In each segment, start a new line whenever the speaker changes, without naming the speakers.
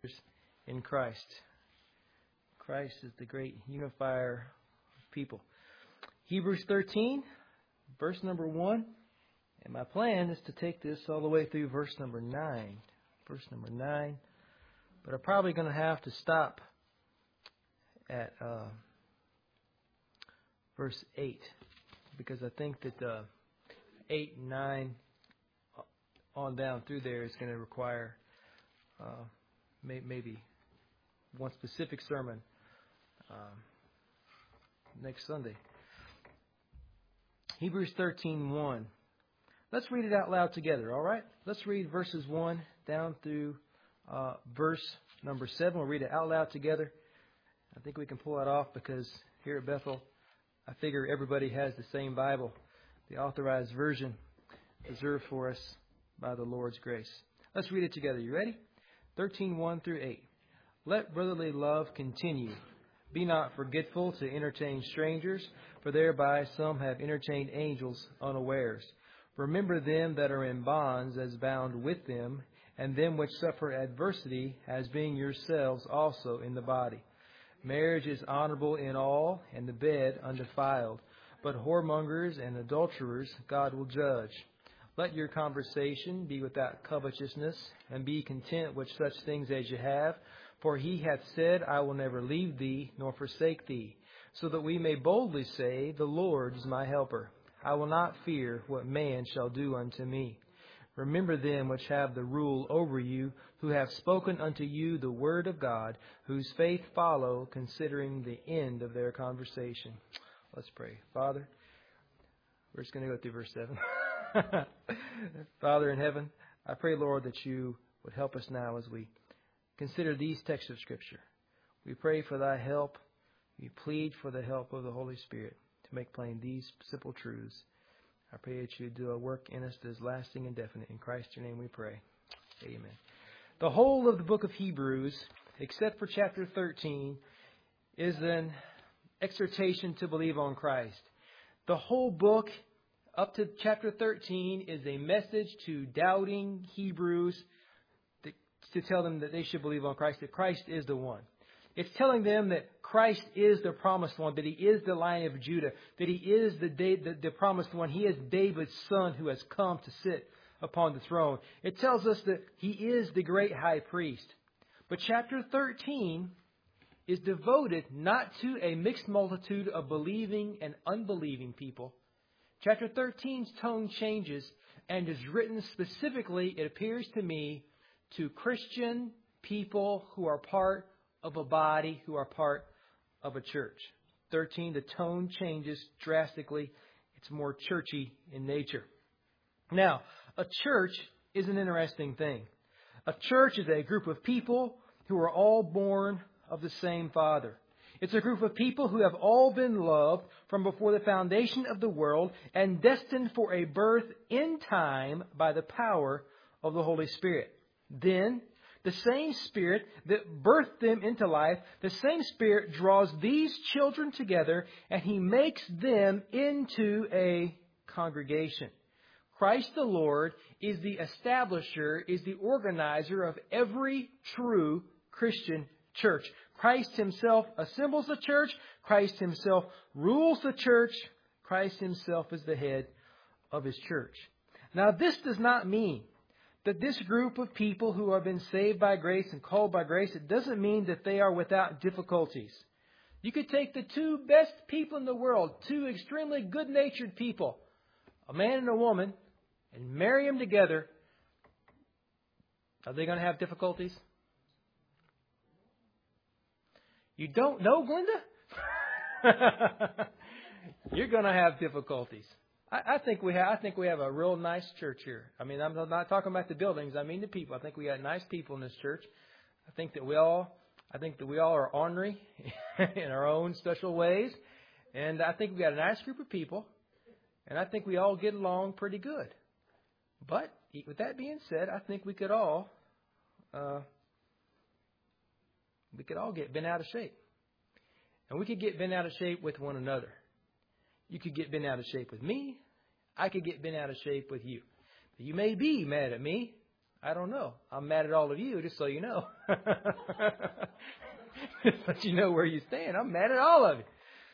in Christ. Christ is the great unifier of people. Hebrews 13, verse number 1. And my plan is to take this all the way through verse number 9. Verse number 9. But I'm probably going to have to stop at verse 8. Because I think that 8 and 9 on down through there is going to require maybe one specific sermon next Sunday. Hebrews 13:1. Let's read it out loud together, all right? Let's read verses 1 down through verse number 7. We'll read it out loud together. I think we can pull that off because here at Bethel, I figure everybody has the same Bible, the authorized version reserved for us by the Lord's grace. Let's read it together. You ready? 13:1 through 8. Let brotherly love continue. Be not forgetful to entertain strangers, for thereby some have entertained angels unawares. Remember them that are in bonds as bound with them, and them which suffer adversity as being yourselves also in the body. Marriage is honorable in all, and the bed undefiled. But whoremongers and adulterers God will judge. Let your conversation be without covetousness, and be content with such things as you have. For he hath said, I will never leave thee, nor forsake thee. So that we may boldly say, the Lord is my helper. I will not fear what man shall do unto me. Remember them which have the rule over you, who have spoken unto you the word of God, whose faith follow, considering the end of their conversation. Let's pray. Father, we're just going to go through verse 7. Father in heaven, I pray, Lord, that you would help us now as we consider these texts of Scripture. We pray for thy help. We plead for the help of the Holy Spirit to make plain these simple truths. I pray that you do a work in us that is lasting and definite. In Christ's name we pray. Amen. The whole of the book of Hebrews, except for chapter 13, is an exhortation to believe on Christ. The whole book, up to chapter 13, is a message to doubting Hebrews to tell them that they should believe on Christ, that Christ is the one. It's telling them that Christ is the promised one, that He is the Lion of Judah, that He is the promised one. He is David's son who has come to sit upon the throne. It tells us that He is the great high priest. But chapter 13 is devoted not to a mixed multitude of believing and unbelieving people. Chapter 13's tone changes and is written specifically, it appears to me, to Christian people who are part of a body, who are part of a church. 13, the tone changes drastically. It's more churchy in nature. Now, a church is an interesting thing. A church is a group of people who are all born of the same Father. It's a group of people who have all been loved from before the foundation of the world and destined for a birth in time by the power of the Holy Spirit. Then, the same Spirit that birthed them into life, the same Spirit draws these children together and He makes them into a congregation. Christ the Lord is the establisher, is the organizer of every true Christian church. Christ Himself assembles the church. Christ Himself rules the church. Christ Himself is the head of His church. Now, this does not mean that this group of people who have been saved by grace and called by grace, it doesn't mean that they are without difficulties. You could take the two best people in the world, two extremely good-natured people, a man and a woman, and marry them together. Are they going to have difficulties? You don't know, Glenda? You're going to have difficulties. I think we have a real nice church here. I mean, I'm not talking about the buildings. I mean the people. I think we got nice people in this church. I think that we all are ornery in our own special ways, and I think we got a nice group of people, and I think we all get along pretty good. But with that being said, I think we could all get bent out of shape, and we could get bent out of shape with one another. You could get bent out of shape with me. I could get bent out of shape with you. You may be mad at me. I don't know. I'm mad at all of you, just so you know. Just let you know where you stand. I'm mad at all of you.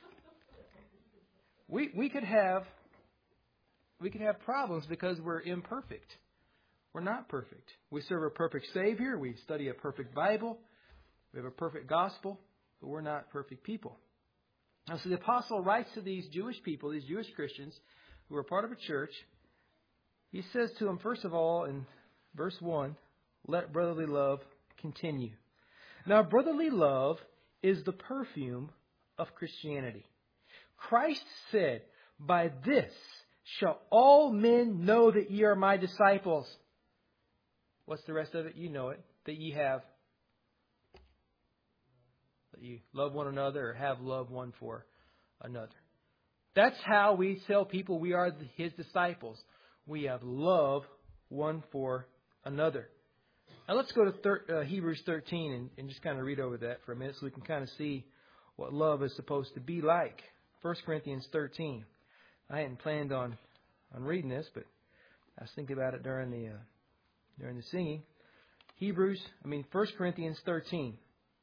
We could have problems because we're imperfect. We're not perfect. We serve a perfect Savior. We study a perfect Bible. We have a perfect gospel, but we're not perfect people. Now, so the apostle writes to these Jewish people, these Jewish Christians who are part of a church. He says to them, first of all, in verse 1, let brotherly love continue. Now, brotherly love is the perfume of Christianity. Christ said, by this shall all men know that ye are my disciples. What's the rest of it? You know it. That you love one another or have love one for another. That's how we tell people we are His disciples. We have love one for another. Now let's go to Hebrews 13 and just kind of read over that for a minute so we can kind of see what love is supposed to be like. 1 Corinthians 13. I hadn't planned on reading this, but I was thinking about it during the singing. 1 Corinthians 13.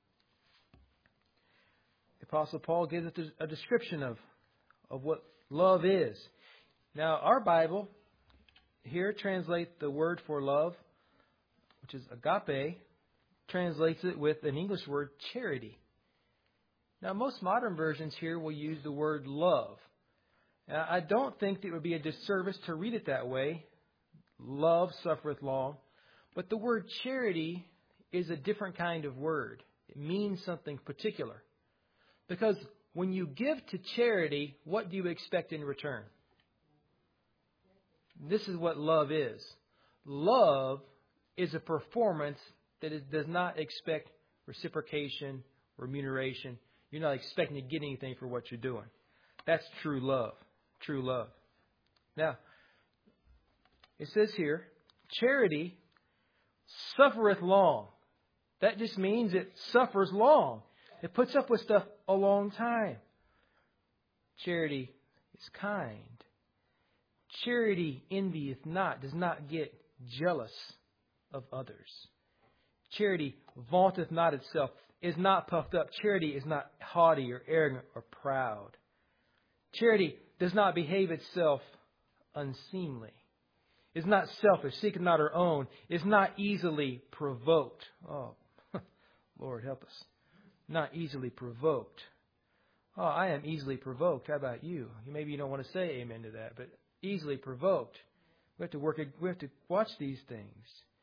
The Apostle Paul gives us a description of what love is. Now, our Bible here translates the word for love, which is agape, translates it with an English word, charity. Now, most modern versions here will use the word love. Now, I don't think it would be a disservice to read it that way. Love suffereth long. But the word charity is a different kind of word. It means something particular. Because when you give to charity, what do you expect in return? This is what love is. Love is a performance that does not expect reciprocation, remuneration. You're not expecting to get anything for what you're doing. That's true love. True love. Now, it says here, charity suffereth long. That just means it suffers long. It puts up with stuff a long time. Charity is kind. Charity envieth not, does not get jealous of others. Charity vaunteth not itself, is not puffed up. Charity is not haughty or arrogant or proud. Charity does not behave itself unseemly, is not selfish, seeketh not her own, is not easily provoked. Oh, Lord help us. Not easily provoked. Oh, I am easily provoked. How about you? Maybe you don't want to say amen to that, but easily provoked. We have to watch these things.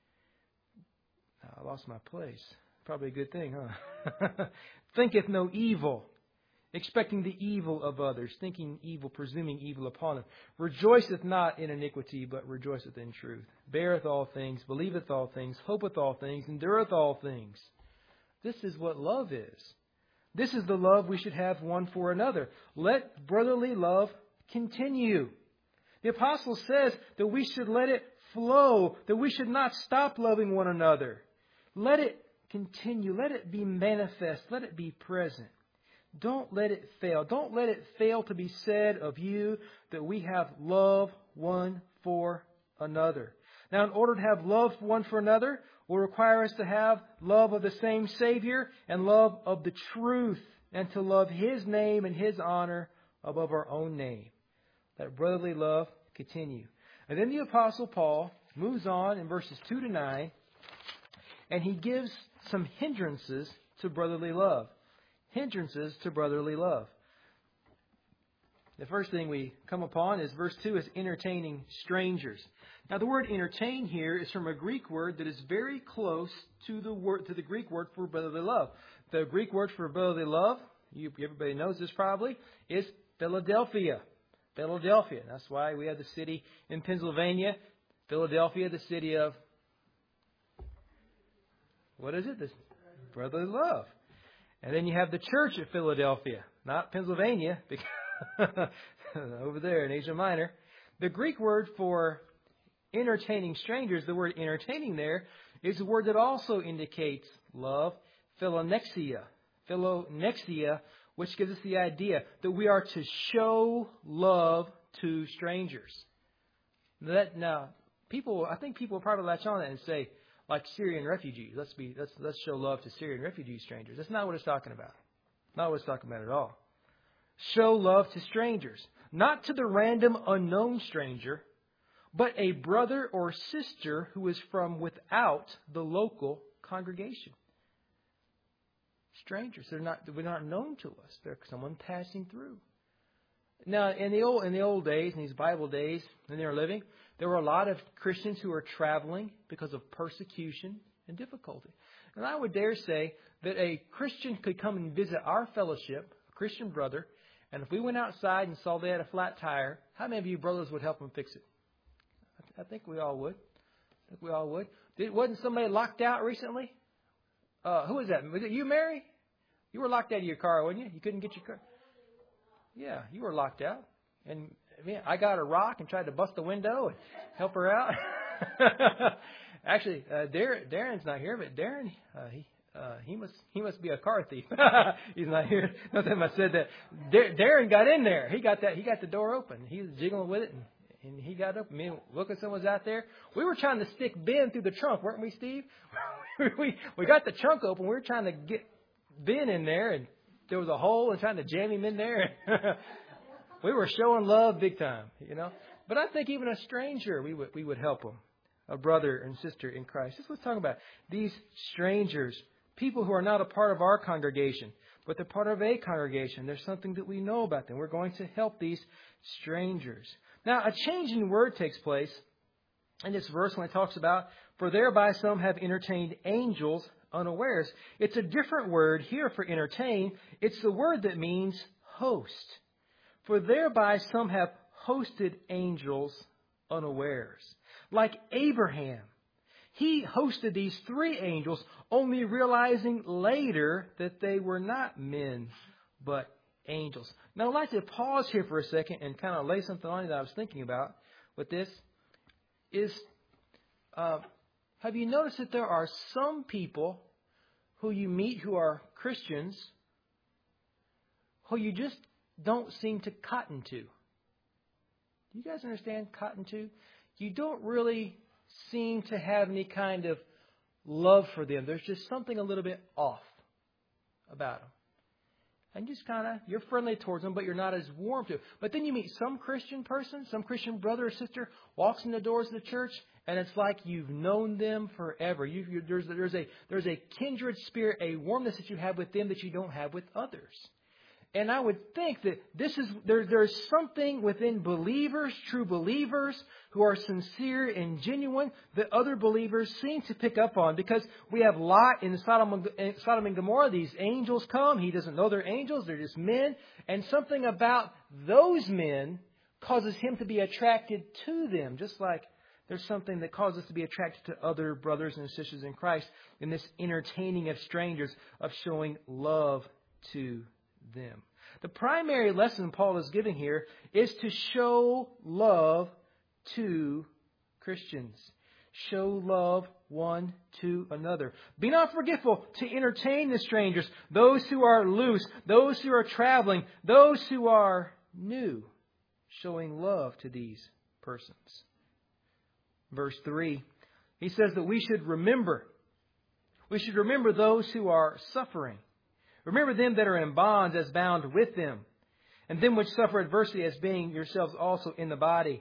I lost my place. Probably a good thing, huh? Thinketh no evil, expecting the evil of others, thinking evil, presuming evil upon them. Rejoiceth not in iniquity, but rejoiceth in truth. Beareth all things, believeth all things, hopeth all things, endureth all things. This is what love is. This is the love we should have one for another. Let brotherly love continue. The apostle says that we should let it flow, that we should not stop loving one another. Let it continue. Let it be manifest. Let it be present. Don't let it fail. Don't let it fail to be said of you that we have love one for another. Now, in order to have love one for another, will require us to have love of the same Savior and love of the truth, and to love His name and His honor above our own name. Let brotherly love continue. And then the Apostle Paul moves on in verses 2 to 9, and he gives some hindrances to brotherly love. Hindrances to brotherly love. The first thing we come upon is verse 2 is entertaining strangers. Now the word entertain here is from a Greek word that is very close to the Greek word for brotherly love. The Greek word for brotherly love, everybody knows this probably, is Philadelphia. Philadelphia. That's why we have the city in Pennsylvania, Philadelphia, the city of, what is it? This brotherly love. And then you have the church at Philadelphia, not Pennsylvania, because over there in Asia Minor. The Greek word for entertaining strangers, the word entertaining there, is a word that also indicates love, philonexia. Philonexia, which gives us the idea that we are to show love to strangers. Now, I think people will probably latch on that and say, like Syrian refugees, let's show love to Syrian refugee strangers. That's not what it's talking about. Not what it's talking about at all. Show love to strangers, not to the random unknown stranger, but a brother or sister who is from without the local congregation. Strangers, they're not known to us. They're someone passing through. Now, in the old days, in these Bible days, when they were living, there were a lot of Christians who were traveling because of persecution and difficulty. And I would dare say that a Christian could come and visit our fellowship, a Christian brother, and if we went outside and saw they had a flat tire, how many of you brothers would help them fix it? I think we all would. Wasn't somebody locked out recently? Who was that? Was it you, Mary? You were locked out of your car, weren't you? You couldn't get your car. Yeah, you were locked out. And I got a rock and tried to bust the window and help her out. Actually, Darren's not here, but Darren, he must be a car thief. He's not here. Not that I said that. Darren got in there. He got the door open. He was jiggling with it, and he got up. Wilkinson was out there. We were trying to stick Ben through the trunk, weren't we, Steve? we got the trunk open. We were trying to get Ben in there, and there was a hole, and trying to jam him in there. We were showing love big time, But I think even a stranger, we would help him. A brother and sister in Christ. That's what we're talking about. These strangers, people who are not a part of our congregation, but they're part of a congregation. There's something that we know about them. We're going to help these strangers. Now, a change in word takes place in this verse when it talks about, for thereby some have entertained angels unawares. It's a different word here for entertain. It's the word that means host. For thereby some have hosted angels unawares. Like Abraham, he hosted these 3 angels, only realizing later that they were not men, but angels. Now, I'd like to pause here for a second and kind of lay something on you that I was thinking about with this. Have you noticed that there are some people who you meet who are Christians who you just don't seem to cotton to? Do you guys understand cotton to? You don't really seem to have any kind of love for them. There's just something a little bit off about them. And just you're friendly towards them, but you're not as warm to them. But then you meet some Christian person, some Christian brother or sister, walks in the doors of the church, and it's like you've known them forever. There's a kindred spirit, a warmness that you have with them that you don't have with others. And I would think that there's something within believers, true believers, who are sincere and genuine that other believers seem to pick up on. Because we have Lot in Sodom and Gomorrah. These angels come. He doesn't know they're angels. They're just men. And something about those men causes him to be attracted to them. Just like there's something that causes us to be attracted to other brothers and sisters in Christ in this entertaining of strangers, of showing love to them. The primary lesson Paul is giving here is to show love to Christians. Show love one to another. Be not forgetful to entertain the strangers, those who are loose, those who are traveling, those who are new. Showing love to these persons. Verse 3, he says that we should remember. We should remember those who are suffering. Remember them that are in bonds as bound with them, and them which suffer adversity as being yourselves also in the body.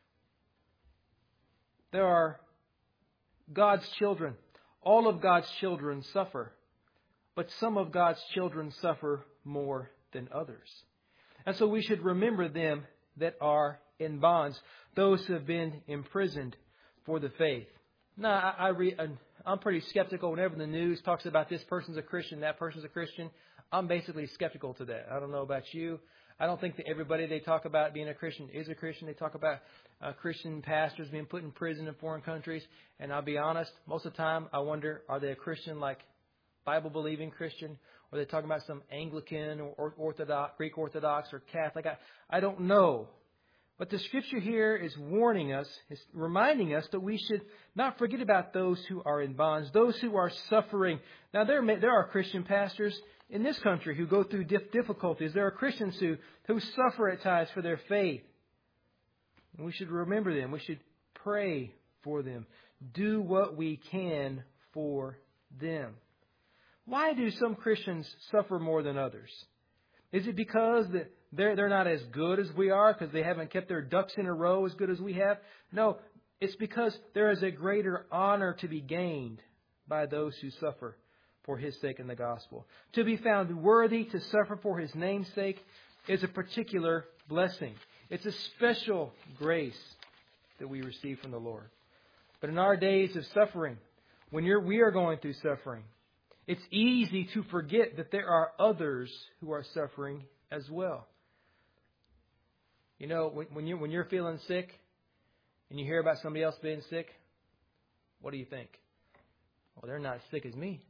There are God's children. All of God's children suffer, but some of God's children suffer more than others. And so we should remember them that are in bonds, those who have been imprisoned for the faith. Now, I'm pretty skeptical whenever the news talks about this person's a Christian, that person's a Christian. I'm basically skeptical to that. I don't know about you. I don't think that everybody they talk about being a Christian is a Christian. They talk about Christian pastors being put in prison in foreign countries. And I'll be honest, most of the time I wonder, are they a Christian like Bible-believing Christian? Or are they talking about some Anglican or Orthodox, Greek Orthodox or Catholic? I don't know. But the Scripture here is warning us, is reminding us that we should not forget about those who are in bonds, those who are suffering. Now, there are Christian pastors in this country who go through difficulties. There are Christians who suffer at times for their faith. And we should remember them. We should pray for them. Do what we can for them. Why do some Christians suffer more than others? Is it because that they're not as good as we are, because they haven't kept their ducks in a row as good as we have? No, it's because there is a greater honor to be gained by those who suffer for His sake in the gospel. To be found worthy to suffer for His name's sake is a particular blessing. It's a special grace that we receive from the Lord. But in our days of suffering, when we are going through suffering, it's easy to forget that there are others who are suffering as well. You know, when you're feeling sick and you hear about somebody else being sick, what do you think? Well, they're not as sick as me.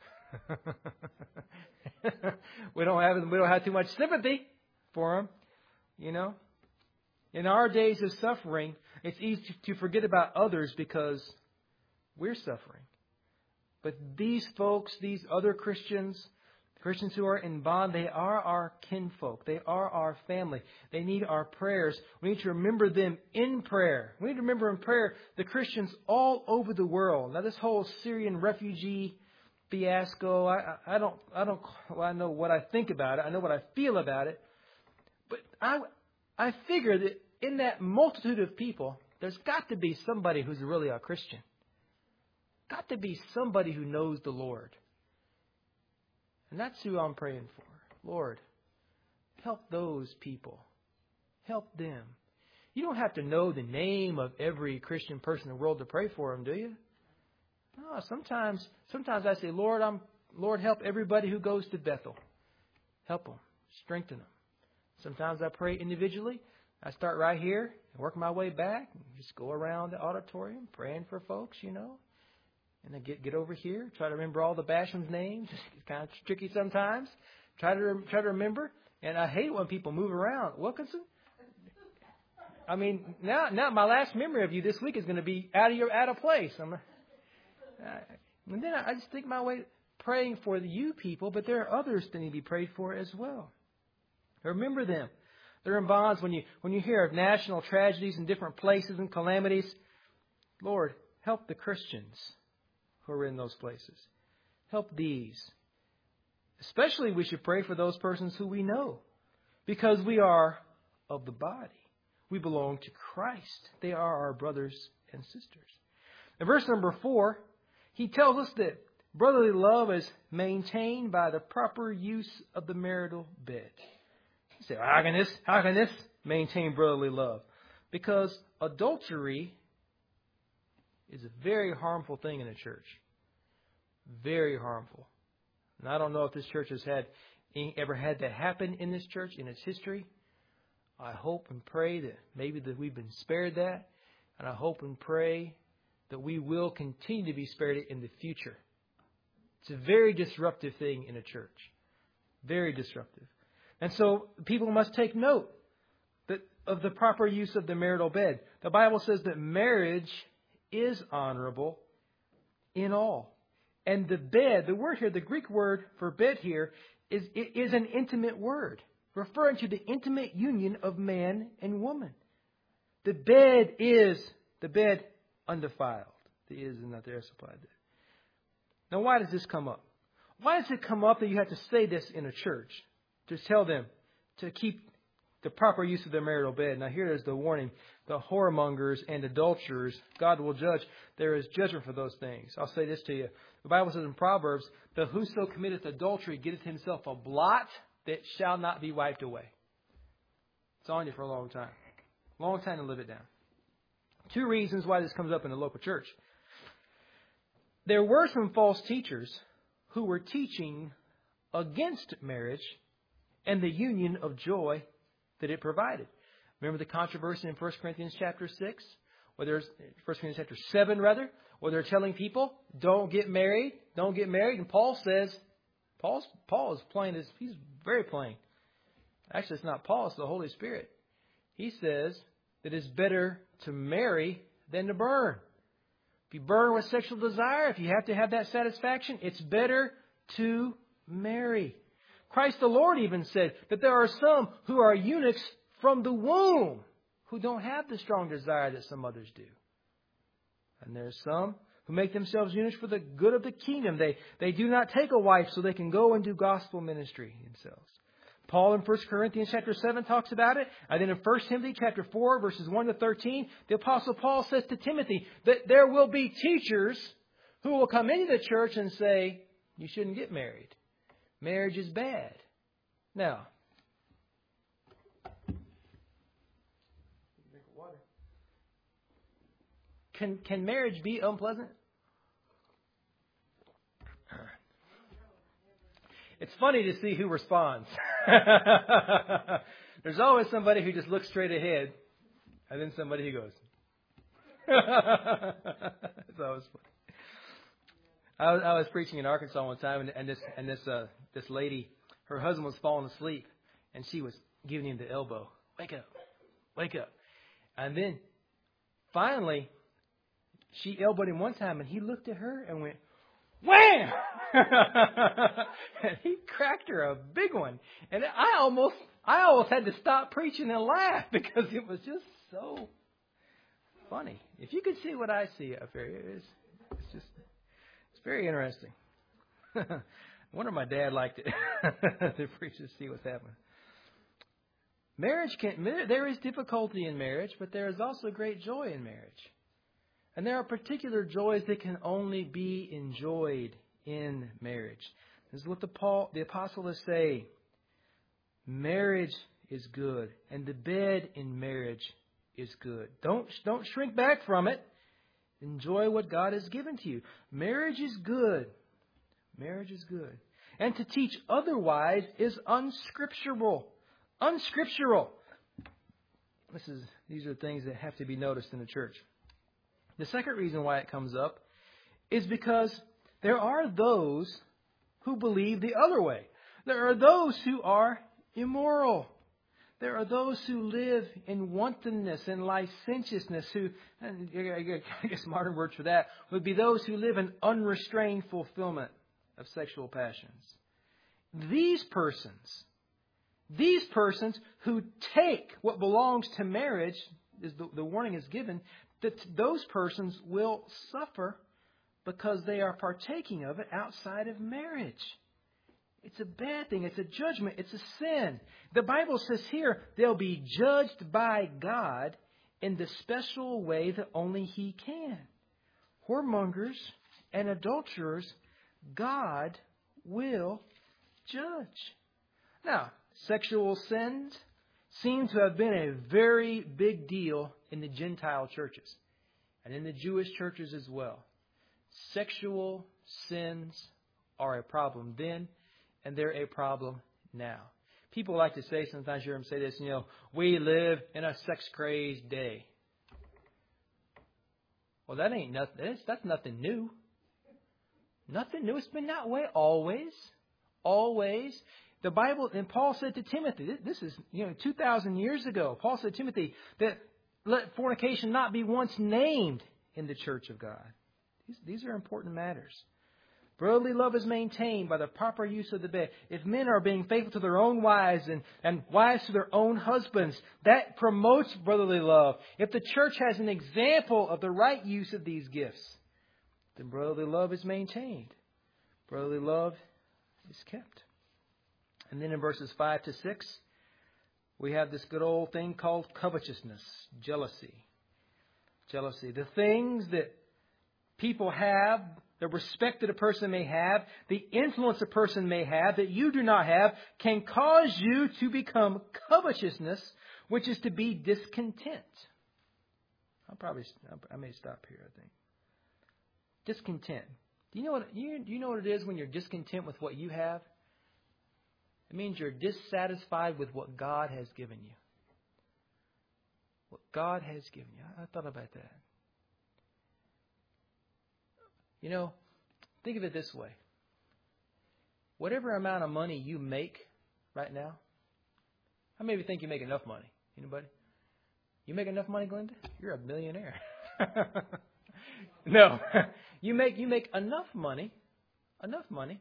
we don't have too much sympathy for them, you know. In our days of suffering, it's easy to forget about others because we're suffering. But these folks, these other Christians who are in bond, they are our kinfolk. They are our family. They need our prayers. We need to remember them in prayer. We need to remember in prayer the Christians all over the world. Now, this whole Syrian refugee fiasco, I know what I think about it. I know what I feel about it. But I figure that in that multitude of people, there's got to be somebody who's really a Christian. Got to be somebody who knows the Lord. And that's who I'm praying for. Lord, help those people. Help them. You don't have to know the name of every Christian person in the world to pray for them, do you? No, sometimes I say, Lord, help everybody who goes to Bethel. Help them. Strengthen them. Sometimes I pray individually. I start right here and work my way back. And just go around the auditorium praying for folks, you know. And then get over here. Try to remember all the Basham's names. It's kind of tricky sometimes. Try to remember. And I hate when people move around. Wilkinson? I mean, now my last memory of you this week is going to be out of place. And then I just think my way praying for you people, but there are others that need to be prayed for as well. Remember them. They're in bonds when you hear of national tragedies in different places and calamities. Lord, help the Christians who are in those places. Help these. Especially we should pray for those persons who we know, because we are of the body. We belong to Christ. They are our brothers and sisters. In verse number 4, he tells us that brotherly love is maintained by the proper use of the marital bed. You say, how can this maintain brotherly love? Because adultery is a very harmful thing in a church. Very harmful. And I don't know if this church has ever had that happen in this church in its history. I hope and pray that maybe that we've been spared that. And I hope and pray that we will continue to be spared it in the future. It's a very disruptive thing in a church. Very disruptive. And so people must take note of the proper use of the marital bed. The Bible says that marriage is honorable in all. And the bed, the word here, the Greek word for bed here, is an intimate word, referring to the intimate union of man and woman. The bed is the bed undefiled. The is not there supplied there. Now, why does this come up? Why does it come up that you have to say this in a church? To tell them to keep the proper use of their marital bed. Now, here is the warning. The whoremongers and adulterers, God will judge. There is judgment for those things. I'll say this to you. The Bible says in Proverbs, that whoso committeth adultery getteth himself a blot that shall not be wiped away. It's on you for a long time. Long time to live it down. 2 reasons why this comes up in the local church. There were some false teachers who were teaching against marriage and the union of joy that it provided. Remember the controversy in 1 Corinthians chapter 6? Or there's 1 Corinthians chapter 7, rather, where they're telling people, don't get married. And Paul says, Paul is plain as, he's very plain. Actually, it's not Paul, it's the Holy Spirit. He says that it's better to marry than to burn. If you burn with sexual desire, if you have to have that satisfaction, it's better to marry. Christ the Lord even said that there are some who are eunuchs from the womb who don't have the strong desire that some others do. And there's some who make themselves eunuchs for the good of the kingdom. They do not take a wife so they can go and do gospel ministry themselves. Paul in 1 Corinthians chapter 7 talks about it. And then in 1 Timothy chapter 4, verses 1 to 13, the Apostle Paul says to Timothy that there will be teachers who will come into the church and say, you shouldn't get married. Marriage is bad. Now, drink of water. Can marriage be unpleasant? It's funny to see who responds. There's always somebody who just looks straight ahead, and then somebody who goes. It's always funny. I was preaching in Arkansas one time, and this lady, her husband was falling asleep, and she was giving him the elbow. Wake up, wake up. And then finally, she elbowed him one time, and he looked at her and went, wham! And he cracked her a big one. And I almost had to stop preaching and laugh because it was just so funny. If you could see what I see up here, it's very interesting. I wonder if my dad liked it to preach to see what's happening. There is difficulty in marriage, but there is also great joy in marriage. And there are particular joys that can only be enjoyed in marriage. This is what the apostle is saying. Marriage is good, and the bed in marriage is good. Don't shrink back from it. Enjoy what God has given to you. Marriage is good. Marriage is good. And to teach otherwise is unscriptural. Unscriptural. These are things that have to be noticed in the church. The second reason why it comes up is because there are those who believe the other way. There are those who are immoral. There are those who live in wantonness and licentiousness, I guess modern words for that would be those who live in unrestrained fulfillment of sexual passions. These persons who take what belongs to marriage, the warning is given, that those persons will suffer because they are partaking of it outside of marriage. It's a bad thing. It's a judgment. It's a sin. The Bible says here they'll be judged by God in the special way that only He can. Whoremongers and adulterers, God will judge. Now, sexual sins seem to have been a very big deal in the Gentile churches and in the Jewish churches as well. Sexual sins are a problem then, and they're a problem now. People like to say, sometimes you hear them say this, we live in a sex-crazed day. Well, that ain't nothing. That's nothing new. Nothing new. It's been that way always. Always. The Bible, and Paul said to Timothy, this is 2,000 years ago. Paul said to Timothy that let fornication not be once named in the church of God. These are important matters. Brotherly love is maintained by the proper use of the bed. If men are being faithful to their own wives and wives to their own husbands, that promotes brotherly love. If the church has an example of the right use of these gifts, then brotherly love is maintained. Brotherly love is kept. And then in verses 5 to 6, we have this good old thing called covetousness, jealousy. Jealousy. The things that people have, the respect that a person may have, the influence a person may have that you do not have, can cause you to become covetousness, which is to be discontent. I may stop here, I think. Discontent. Do you know what it is when you're discontent with what you have? It means you're dissatisfied with what God has given you. What God has given you. I thought about that. Think of it this way. Whatever amount of money you make right now, how many of you think you make enough money? Anybody? You make enough money, Glenda? You're a millionaire. No. You make enough money. Enough money.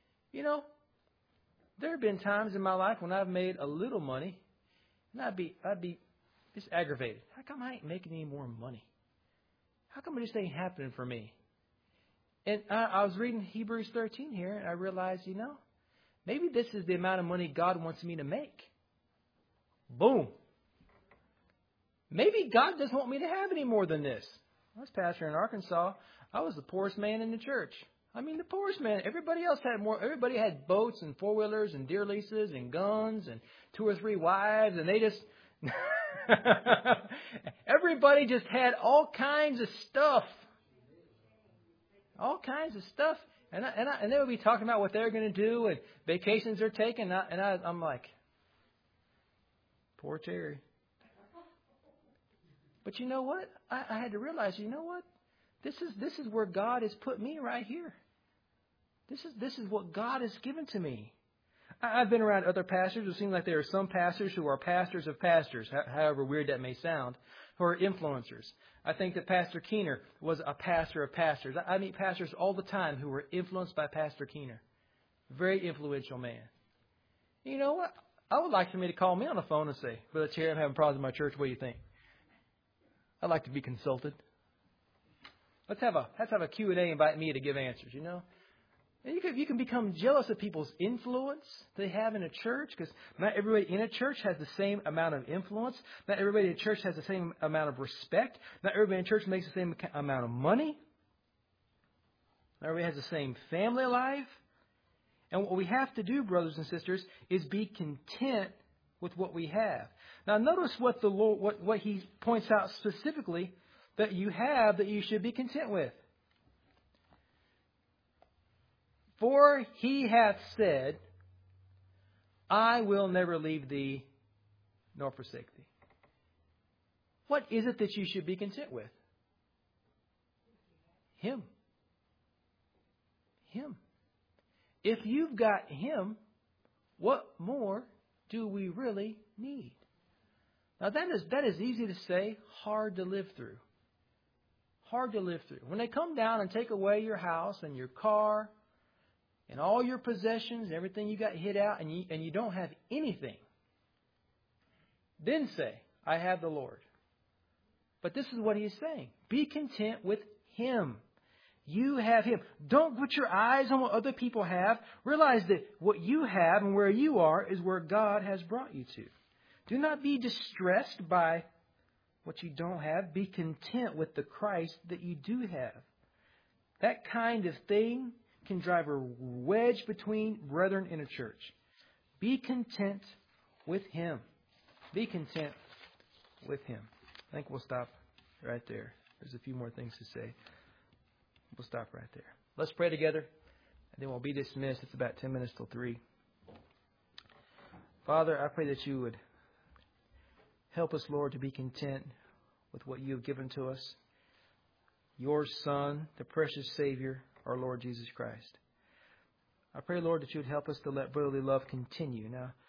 There have been times in my life when I've made a little money, and I'd be just aggravated. How come I ain't making any more money? How come it just ain't happening for me? And I was reading Hebrews 13 here, and I realized, maybe this is the amount of money God wants me to make. Boom. Maybe God doesn't want me to have any more than this. I was pastor in Arkansas. I was the poorest man in the church. I mean, the poorest man. Everybody else had more. Everybody had boats and four-wheelers and deer leases and guns and 2 or 3 wives, and they just... Everybody just had all kinds of stuff. All kinds of stuff. And they would be talking about what they're going to do and vacations they're taking. I'm like, poor Terry. But you know what? I had to realize, This is where God has put me right here. This is what God has given to me. I've been around other pastors. It seems like there are some pastors who are pastors of pastors, however weird that may sound, who are influencers. I think that Pastor Keener was a pastor of pastors. I meet pastors all the time who were influenced by Pastor Keener. Very influential man. You know what? I would like somebody to call me on the phone and say, Brother Terry, I'm having problems in my church. What do you think? I'd like to be consulted. Let's have a Q&A. Invite me to give answers, And you can become jealous of people's influence they have in a church, because not everybody in a church has the same amount of influence. Not everybody in a church has the same amount of respect. Not everybody in a church makes the same amount of money. Not everybody has the same family life. And what we have to do, brothers and sisters, is be content with what we have. Now, notice what the Lord, what He points out specifically that you have that you should be content with. For He hath said, I will never leave thee nor forsake thee. What is it that you should be content with? Him. Him. If you've got Him, what more do we really need? Now that is easy to say, hard to live through. Hard to live through. When they come down and take away your house and your car and all your possessions, everything you got hid out, and you don't have anything, then say, I have the Lord. But this is what He's saying. Be content with Him. You have Him. Don't put your eyes on what other people have. Realize that what you have and where you are is where God has brought you to. Do not be distressed by what you don't have. Be content with the Christ that you do have. That kind of thing can drive a wedge between brethren in a church. Be content with Him. Be content with Him. I think we'll stop right there. There's a few more things to say. We'll stop right there. Let's pray together, and then we'll be dismissed. It's about 10 minutes till 3. Father, I pray that You would help us, Lord, to be content with what You have given to us. Your Son, the precious Savior, our Lord Jesus Christ. I pray, Lord, that You would help us to let brotherly love continue. Now,